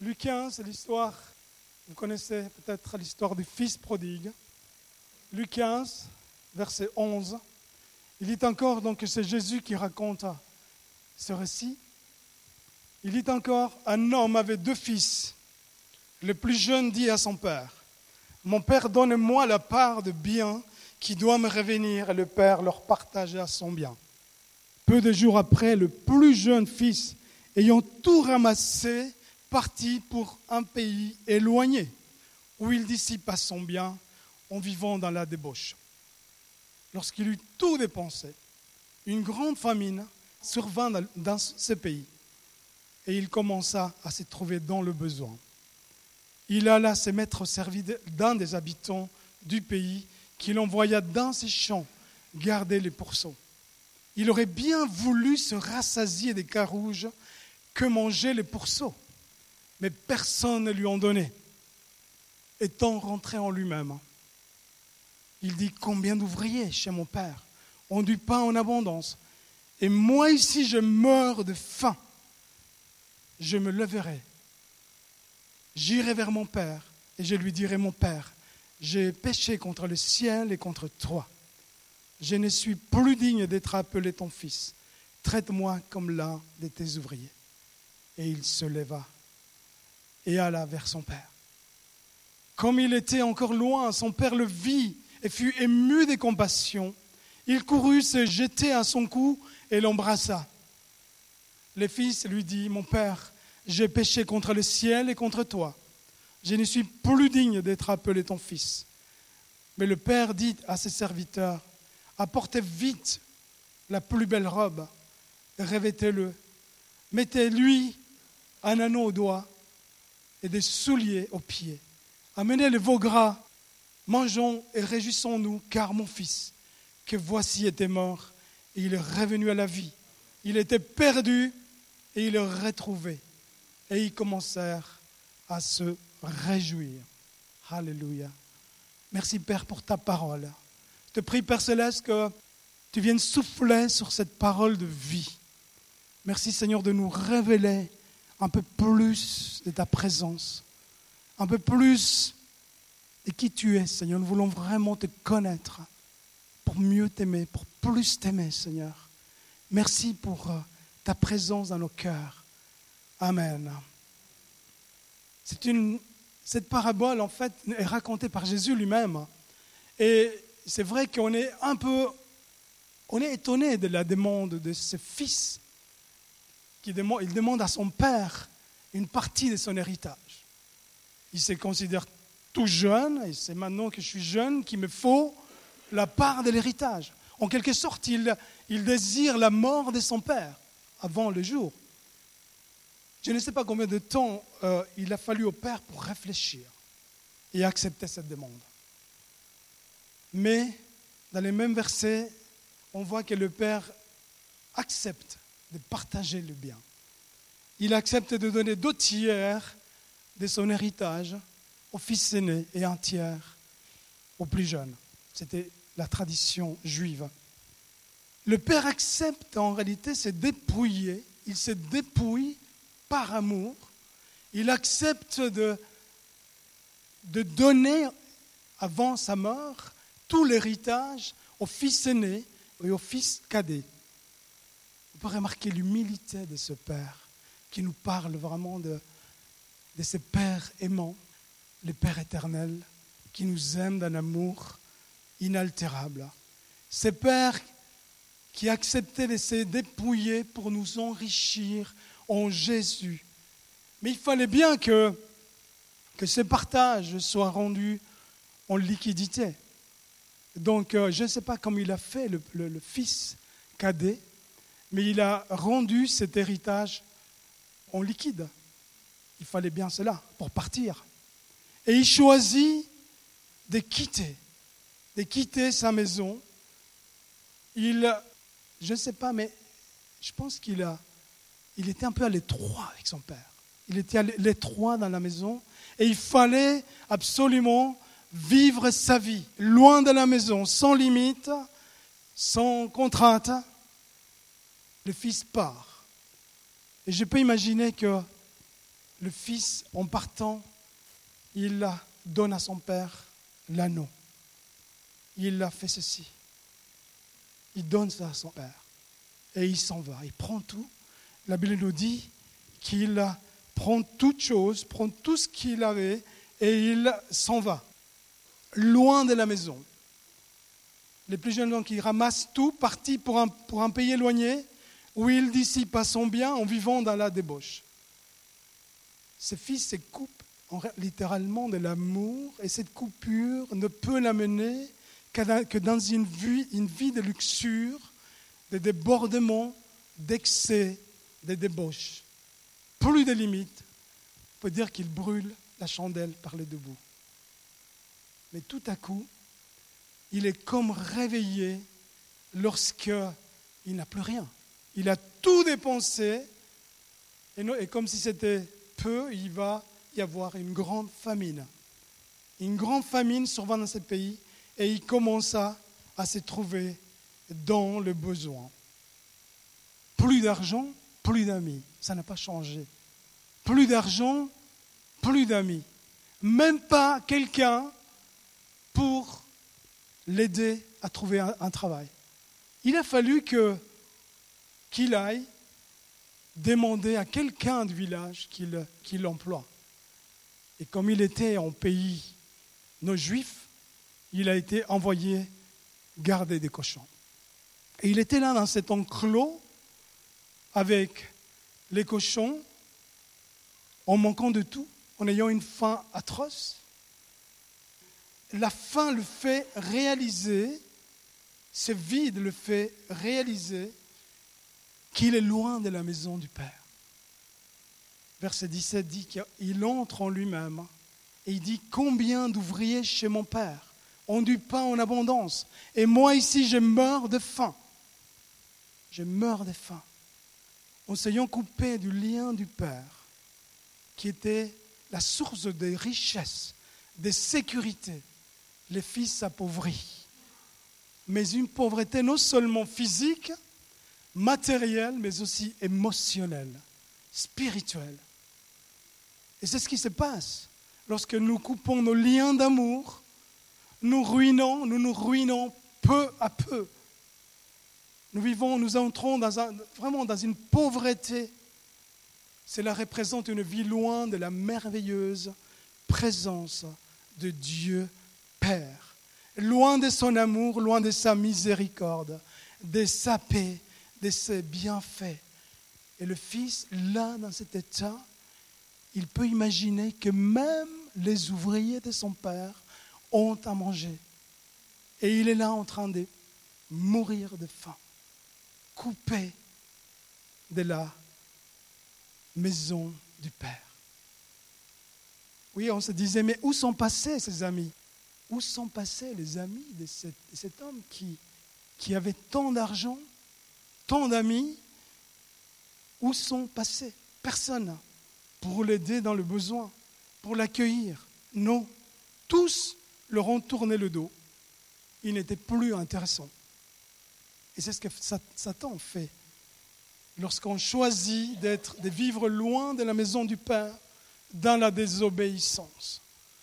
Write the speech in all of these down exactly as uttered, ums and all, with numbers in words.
Luc quinze, c'est l'histoire, vous connaissez peut-être l'histoire du fils prodigue. Luc quinze, verset onze. Il dit encore, donc c'est Jésus qui raconte ce récit. Il dit encore, un homme avait deux fils. Le plus jeune dit à son père, « Mon père, donne-moi la part de bien qui doit me revenir. » Et le père leur partagea son bien. Peu de jours après, le plus jeune fils, ayant tout ramassé, partit pour un pays éloigné, où il dissipa son bien en vivant dans la débauche. Lorsqu'il eut tout dépensé, une grande famine survint dans ce pays, et il commença à se trouver dans le besoin. Il alla se mettre au service d'un des habitants du pays, qu'il envoya dans ses champs garder les pourceaux. Il aurait bien voulu se rassasier des carouges que mangeaient les pourceaux, mais personne ne lui en donnait. Étant rentré en lui-même, il dit, « Combien d'ouvriers chez mon père ont du pain en abondance, et moi ici je meurs de faim. Je me leverai, j'irai vers mon père, et je lui dirai, mon père, j'ai péché contre le ciel et contre toi. Je ne suis plus digne d'être appelé ton fils. Traite-moi comme l'un de tes ouvriers. » Et il se leva et alla vers son père. Comme il était encore loin, son père le vit et fut ému de compassion. Il courut se jeter à son cou et l'embrassa. Le fils lui dit, « Mon père, j'ai péché contre le ciel et contre toi. Je ne suis plus digne d'être appelé ton fils. » Mais le père dit à ses serviteurs, « Apportez vite la plus belle robe, revêtez-le, mettez-lui un anneau au doigt et des souliers aux pieds. Amenez le veau gras, mangeons et réjouissons-nous, car mon fils, que voici était mort, et il est revenu à la vie. Il était perdu, et il est retrouvé. » Et ils commencèrent à se réjouir. Alléluia. Merci Père pour ta parole. Je te prie Père Céleste que tu viennes souffler sur cette parole de vie. Merci Seigneur de nous révéler un peu plus de ta présence, un peu plus de qui tu es Seigneur. Nous voulons vraiment te connaître pour mieux t'aimer, pour plus t'aimer Seigneur. Merci pour ta présence dans nos cœurs. Amen. C'est une, cette parabole, en fait, est racontée par Jésus lui-même. Et c'est vrai qu'on est un peu, on est étonné de la demande de ce fils. Qui demande, il demande à son père une partie de son héritage. Il se considère tout jeune, et c'est maintenant que je suis jeune qu'il me faut la part de l'héritage. En quelque sorte, il, il désire la mort de son père avant le jour. Je ne sais pas combien de temps euh, il a fallu au père pour réfléchir et accepter cette demande. Mais dans les mêmes versets, on voit que le père accepte de partager le bien. Il accepte de donner deux tiers de son héritage au fils aîné et un tiers au plus jeune. C'était la tradition juive. Le père accepte en réalité se dépouiller. Il se dépouille par amour. Il accepte de, de donner avant sa mort tout l'héritage au fils aîné et au fils cadet. On peut remarquer l'humilité de ce Père qui nous parle vraiment de, de ce Père aimant, le Père éternel, qui nous aime d'un amour inaltérable. Ce Père qui acceptait de se dépouiller pour nous enrichir en Jésus. Mais il fallait bien que, que ce partage soit rendu en liquidité. Donc, euh, je ne sais pas comment il a fait, le, le, le fils cadet, mais il a rendu cet héritage en liquide. Il fallait bien cela pour partir. Et il choisit de quitter, de quitter sa maison. Il, je ne sais pas, mais je pense qu'il a, il était un peu à l'étroit avec son père. Il était à l'étroit dans la maison et il fallait absolument vivre sa vie, loin de la maison, sans limite, sans contrainte. Le fils part. Et je peux imaginer que le fils, en partant, il donne à son père l'anneau. Il a fait ceci. Il donne ça à son père. Et il s'en va. Il prend tout. La Bible nous dit qu'il prend toute chose, prend tout ce qu'il avait et il s'en va. Loin de la maison. Les plus jeunes gens qui ramassent tout, partis pour un, pour un pays éloigné, où ils dissipent son bien en vivant dans la débauche. Ce fils se coupe littéralement de l'amour et cette coupure ne peut l'amener que dans une vie, une vie de luxure, de débordement, d'excès, de débauche. Plus de limites. On peut dire qu'il brûle la chandelle par les deux bouts. Mais tout à coup, il est comme réveillé lorsqu'il n'a plus rien. Il a tout dépensé et, non, et comme si c'était peu, il va y avoir une grande famine. Une grande famine survient dans ce pays et il commence à, à se trouver dans le besoin. Plus d'argent, plus d'amis. Ça n'a pas changé. Plus d'argent, plus d'amis. Même pas quelqu'un pour l'aider à trouver un, un travail. Il a fallu que, qu'il aille demander à quelqu'un du village qu'il, qu'il l'emploie. Et comme il était en pays non juif, il a été envoyé garder des cochons. Et il était là dans cet enclos avec les cochons, en manquant de tout, en ayant une faim atroce. La faim le fait réaliser, ce vide le fait réaliser qu'il est loin de la maison du Père. Verset dix-sept dit qu'il entre en lui-même et il dit « Combien d'ouvriers chez mon Père ont du pain en abondance et moi ici je meurs de faim. Je meurs de faim. » En s'ayant coupé du lien du Père, qui était la source des richesses, des sécurités, le Fils s'appauvrit. Mais une pauvreté non seulement physique, matérielle, mais aussi émotionnelle, spirituelle. Et c'est ce qui se passe lorsque nous coupons nos liens d'amour, nous ruinons, nous nous ruinons peu à peu. Nous vivons, nous entrons dans un, vraiment dans une pauvreté. Cela représente une vie loin de la merveilleuse présence de Dieu Père. Loin de son amour, loin de sa miséricorde, de sa paix, de ses bienfaits. Et le Fils, là, dans cet état, il peut imaginer que même les ouvriers de son Père ont à manger. Et il est là en train de mourir de faim, coupé de la maison du Père. Oui, on se disait, mais où sont passés ces amis? Où sont passés les amis de cet, de cet homme qui, qui avait tant d'argent, tant d'amis? Où sont passés? Personne pour l'aider dans le besoin, pour l'accueillir. Non, tous leur ont tourné le dos. Il n'était plus intéressant. Et c'est ce que Satan fait. Lorsqu'on choisit d'être, de vivre loin de la maison du Père, dans la désobéissance.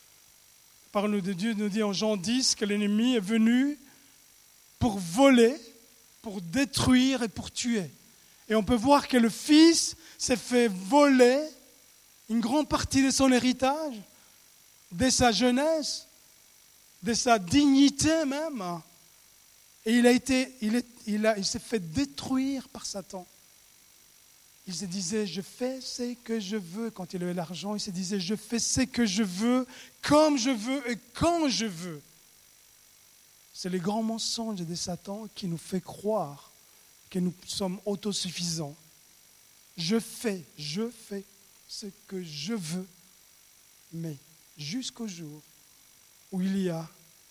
La parole de Dieu nous dit en Jean dix que l'ennemi est venu pour voler, pour détruire et pour tuer. Et on peut voir que le Fils s'est fait voler une grande partie de son héritage, de sa jeunesse, de sa dignité même. Et il, a été, il, est, il, a, il s'est fait détruire par Satan. Il se disait, je fais ce que je veux. Quand il avait l'argent, il se disait, je fais ce que je veux, comme je veux et quand je veux. C'est le grand mensonge de Satan qui nous fait croire que nous sommes autosuffisants. Je fais, je fais ce que je veux, mais jusqu'au jour où il y a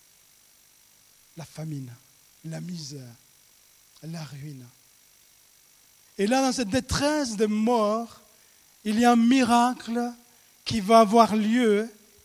la famine, la misère, la ruine. Et là, dans cette détresse de mort, il y a un miracle qui va avoir lieu.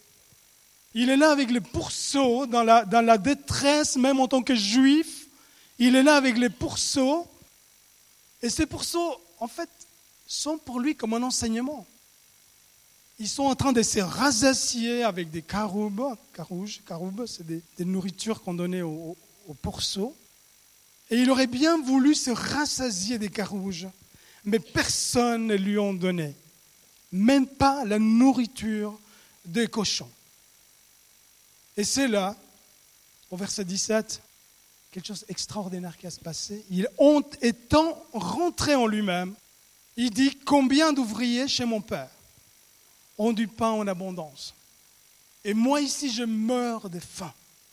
Il est là avec les pourceaux, dans la, dans la détresse, même en tant que juif. Il est là avec les pourceaux. Et ces pourceaux, en fait, sont pour lui comme un enseignement. Ils sont en train de se rassasier avec des caroubes. Carouges, caroubes, c'est des, des nourritures qu'on donnait aux, aux pourceaux. Et il aurait bien voulu se rassasier des carouges, mais personne ne lui en donnait. Même pas la nourriture des cochons. Et c'est là, au verset dix-sept, quelque chose d'extraordinaire qui a se passé. Il, étant rentré en lui-même, il dit « Combien d'ouvriers chez mon père ont du pain en abondance. Et moi ici, je meurs de faim. »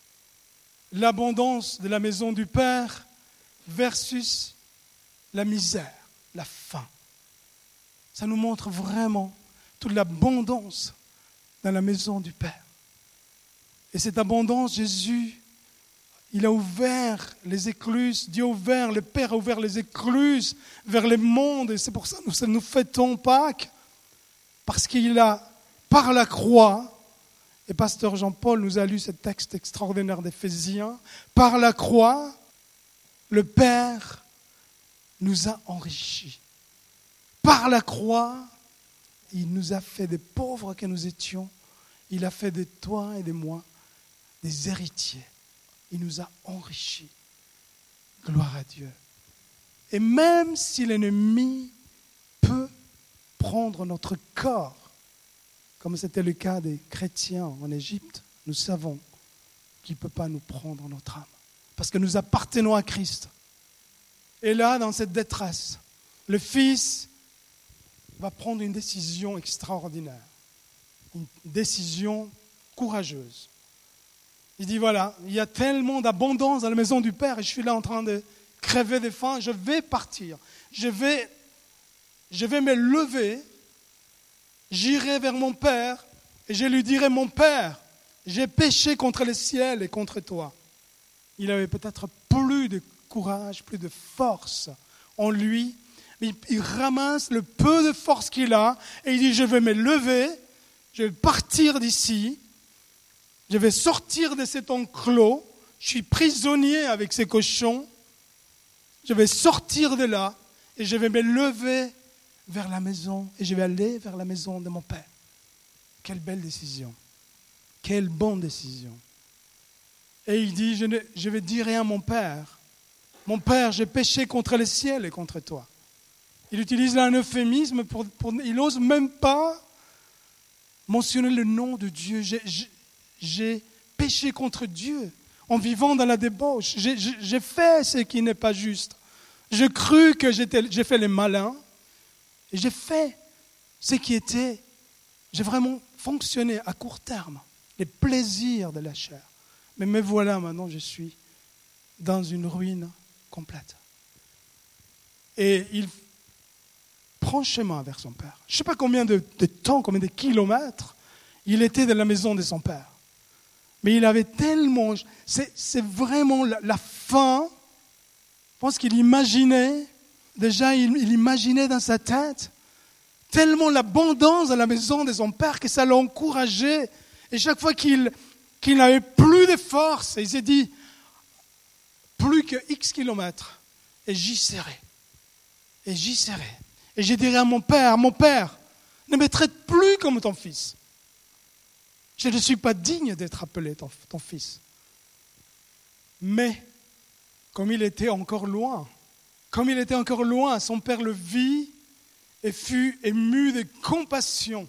L'abondance de la maison du Père versus la misère, la faim. Ça nous montre vraiment toute l'abondance dans la maison du Père. Et cette abondance, Jésus, il a ouvert les écluses, Dieu a ouvert, le Père a ouvert les écluses vers le monde. Et c'est pour ça que nous, nous fêtons Pâques. Parce qu'il a, par la croix, et pasteur Jean-Paul nous a lu ce texte extraordinaire d'Éphésiens, par la croix, le Père nous a enrichis. Par la croix, il nous a fait des pauvres que nous étions. Il a fait de toi et de moi des héritiers. Il nous a enrichis. Gloire à Dieu. Et même si l'ennemi peut prendre notre corps, comme c'était le cas des chrétiens en Égypte, nous savons qu'il ne peut pas nous prendre notre âme, parce que nous appartenons à Christ. Et là, dans cette détresse, le Fils va prendre une décision extraordinaire, une décision courageuse. Il dit, voilà, il y a tellement d'abondance dans la maison du Père et je suis là en train de crever de faim, je vais partir, je vais, je vais me lever, j'irai vers mon Père et je lui dirai, mon Père, j'ai péché contre le ciel et contre toi. Il avait peut-être plus de courage, plus de force en lui, mais il ramasse le peu de force qu'il a et il dit, je vais me lever, je vais partir d'ici, je vais sortir de cet enclos, je suis prisonnier avec ces cochons, je vais sortir de là et je vais me lever vers la maison et je vais aller vers la maison de mon Père. Quelle belle décision, quelle bonne décision. Et il dit, je ne je vais dire rien à mon Père. Mon Père, j'ai péché contre le ciel et contre toi. Il utilise là un euphémisme, pour, pour, il n'ose même pas mentionner le nom de Dieu. J'ai, j'ai, j'ai péché contre Dieu en vivant dans la débauche. J'ai, j'ai, j'ai fait ce qui n'est pas juste. J'ai cru que j'étais, j'ai fait les malins et j'ai fait ce qui était, j'ai vraiment fonctionné à court terme, les plaisirs de la chair. Mais me voilà maintenant, je suis dans une ruine complète. Et il prend chemin vers son Père. Je ne sais pas combien de, de temps, combien de kilomètres il était de la maison de son Père. Mais il avait tellement... C'est, c'est vraiment la, la fin. Je pense qu'il imaginait, déjà il, il imaginait dans sa tête tellement l'abondance de la maison de son Père que ça l'a encouragé. Et chaque fois qu'il, qu'il n'avait plus de force, il s'est dit, plus que X kilomètres, et j'y serai. Et j'y serai. Et je dirai à mon Père, mon Père, ne me traite plus comme ton fils. Je ne suis pas digne d'être appelé ton, ton fils. Mais, comme il était encore loin, comme il était encore loin, son Père le vit et fut ému de compassion.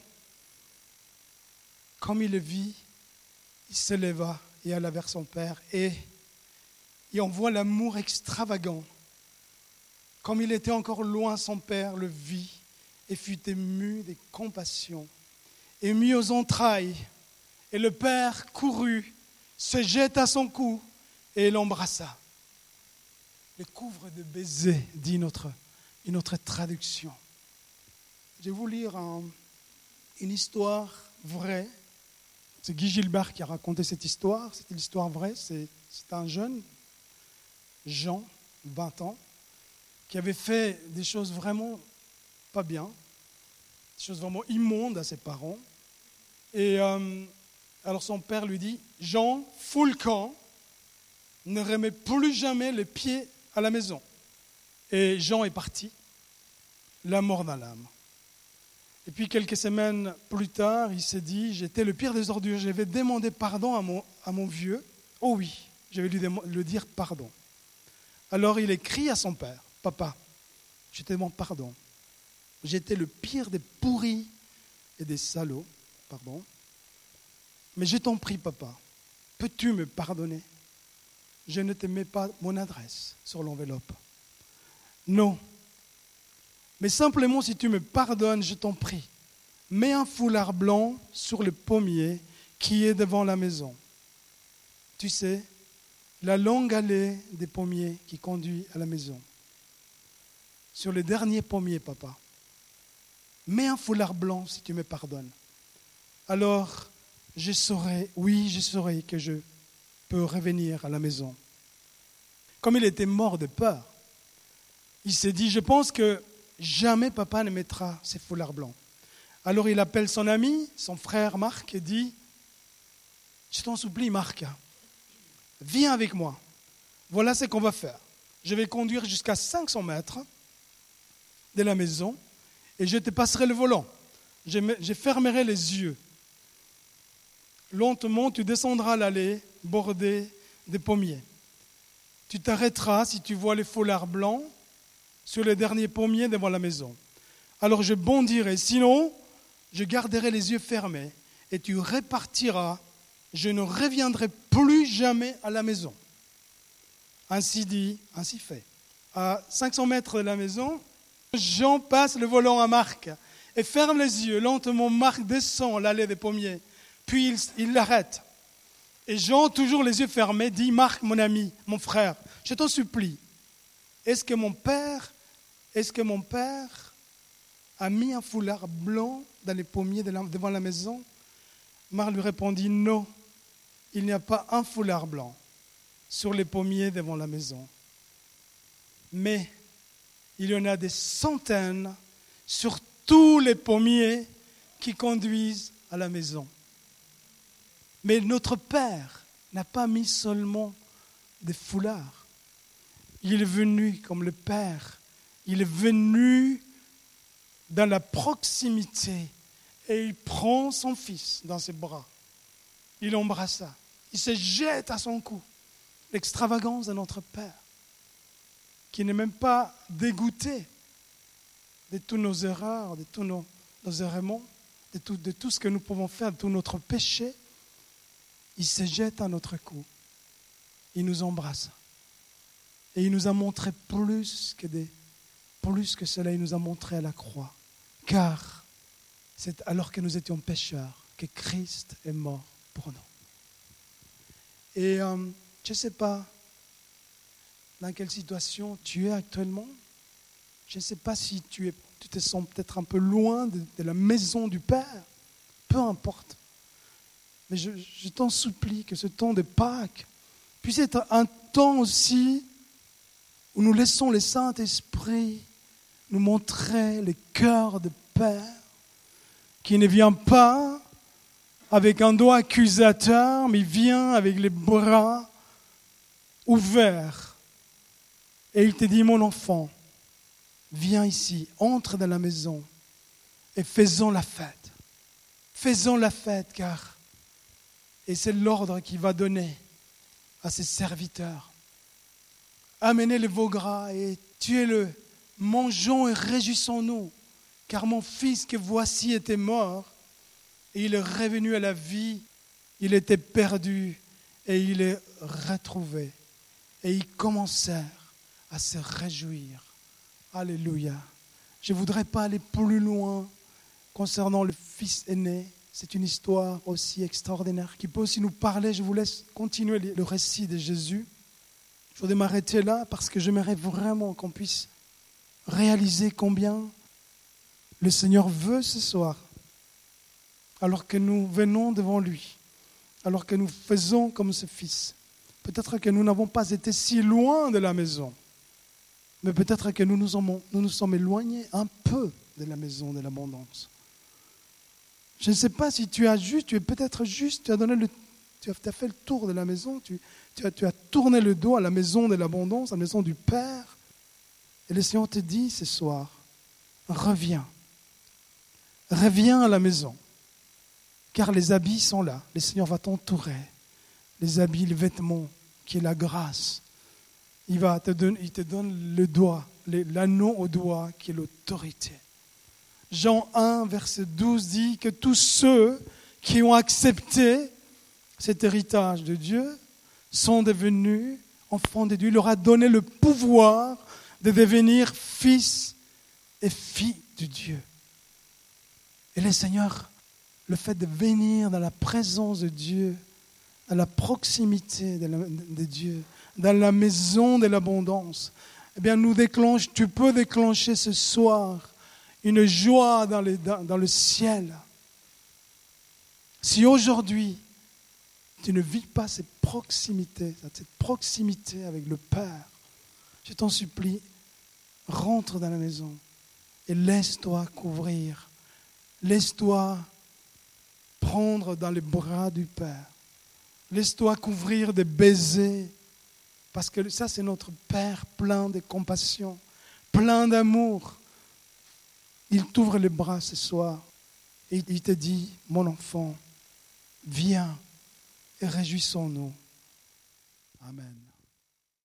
Comme il le vit, il se leva et alla vers son Père et il envoie l'amour extravagant. Comme il était encore loin, son Père le vit et fut ému de compassion, ému aux entrailles. Et le Père courut, se jeta à son cou et l'embrassa. Le couvre de baisers, dit notre, une autre traduction. Je vais vous lire un, une histoire vraie. C'est Guy Gilbert qui a raconté cette histoire. C'est une histoire vraie. C'est, c'est un jeune, Jean, vingt ans, qui avait fait des choses vraiment pas bien, des choses vraiment immondes à ses parents. Et euh, alors son père lui dit, Jean, fous le camp, ne remets plus jamais les pieds à la maison. Et Jean est parti, la mort dans l'âme. Et puis quelques semaines plus tard, il s'est dit, j'étais le pire des ordures, je vais demander pardon à mon, à mon vieux. Oh oui, je vais lui, démo- lui dire pardon. Alors il écrit à son père, papa, je te demande pardon. J'étais le pire des pourris et des salauds, pardon. Mais je t'en prie, papa, peux-tu me pardonner? Je ne te mets pas mon adresse sur l'enveloppe. Non. Mais simplement, si tu me pardonnes, je t'en prie, mets un foulard blanc sur le pommier qui est devant la maison. Tu sais, la longue allée des pommiers qui conduit à la maison. Sur le dernier pommier, papa. Mets un foulard blanc si tu me pardonnes. Alors, je saurai, oui, je saurai que je peux revenir à la maison. Comme il était mort de peur, il s'est dit, je pense que jamais papa ne mettra ces foulards blancs. Alors il appelle son ami, son frère Marc, et dit, je t'en supplie Marc, viens avec moi. Voilà ce qu'on va faire. Je vais conduire jusqu'à cinq cents mètres de la maison et je te passerai le volant. Je, me, je fermerai les yeux. Lentement, tu descendras l'allée bordée de pommiers. Tu t'arrêteras si tu vois les foulards blancs sur le dernier pommier devant la maison. Alors je bondirai, sinon je garderai les yeux fermés et tu repartiras. Je ne reviendrai plus jamais à la maison. Ainsi dit, ainsi fait. À cinq cents mètres de la maison, Jean passe le volant à Marc et ferme les yeux. Lentement, Marc descend l'allée des pommiers. Puis il, il l'arrête. Et Jean, toujours les yeux fermés, dit, Marc, mon ami, mon frère, je t'en supplie, est-ce que mon père, est-ce que mon père a mis un foulard blanc dans les pommiers de la, devant la maison? Marc lui répondit, non, il n'y a pas un foulard blanc sur les pommiers devant la maison. Mais il y en a des centaines sur tous les pommiers qui conduisent à la maison. Mais notre Père n'a pas mis seulement des foulards. Il est venu comme le Père. Il est venu dans la proximité et il prend son fils dans ses bras. Il l'embrassa. Il se jette à son cou. L'extravagance de notre Père, qui n'est même pas dégoûté de toutes nos erreurs, de tous nos, nos errements, de tout, de tout ce que nous pouvons faire, de tout notre péché. Il se jette à notre cou. Il nous embrasse. Et il nous a montré plus que, des, plus que cela, il nous a montré à la croix. Car c'est alors que nous étions pécheurs que Christ est mort pour nous. Et euh, je ne sais pas dans quelle situation tu es actuellement. Je ne sais pas si tu, es, tu te sens peut-être un peu loin de, de la maison du Père. Peu importe. Mais je, je t'en supplie que ce temps de Pâques puisse être un temps aussi où nous laissons le Saint-Esprit nous montrer le cœur de Père qui ne vient pas avec un doigt accusateur, mais il vient avec les bras ouverts. Et il te dit, mon enfant, viens ici, entre dans la maison et faisons la fête. Faisons la fête, car, et c'est l'ordre qu'il va donner à ses serviteurs. Amenez le veau gras et tuez-le. Mangeons et réjouissons-nous, car mon fils que voici était mort, et il est revenu à la vie. Il était perdu et il est retrouvé. Et ils commencèrent à se réjouir. Alléluia. Je ne voudrais pas aller plus loin concernant le fils aîné. C'est une histoire aussi extraordinaire qui peut aussi nous parler. Je vous laisse continuer le récit de Jésus. Je voudrais m'arrêter là parce que j'aimerais vraiment qu'on puisse réaliser combien le Seigneur veut ce soir, alors que nous venons devant lui, alors que nous faisons comme ce fils. Peut-être que nous n'avons pas été si loin de la maison, mais peut-être que nous nous sommes, nous nous sommes éloignés un peu de la maison de l'abondance. Je ne sais pas si tu as juste, tu es peut-être juste, tu as, donné le, tu as, tu as fait le tour de la maison, tu, tu, as, tu as tourné le dos à la maison de l'abondance, à la maison du Père. Et le Seigneur te dit ce soir, reviens, reviens à la maison, car les habits sont là. Le Seigneur va t'entourer. Les habits, les vêtements, qui est la grâce. Il, va te donner, il te donne le doigt, l'anneau au doigt, qui est l'autorité. Jean un, verset douze dit que tous ceux qui ont accepté cet héritage de Dieu sont devenus enfants de Dieu. Il leur a donné le pouvoir de devenir fils et filles de Dieu. Et le Seigneur, le fait de venir dans la présence de Dieu, dans la proximité de, la, de Dieu, dans la maison de l'abondance, eh bien, nous déclenche, tu peux déclencher ce soir une joie dans, les, dans, dans le ciel. Si aujourd'hui, tu ne vis pas cette proximité, cette proximité avec le Père, je t'en supplie, rentre dans la maison et laisse-toi couvrir. Laisse-toi prendre dans les bras du Père. Laisse-toi couvrir de baisers. Parce que ça, c'est notre Père plein de compassion, plein d'amour. Il t'ouvre les bras ce soir et il te dit, mon enfant, viens et réjouissons-nous. Amen.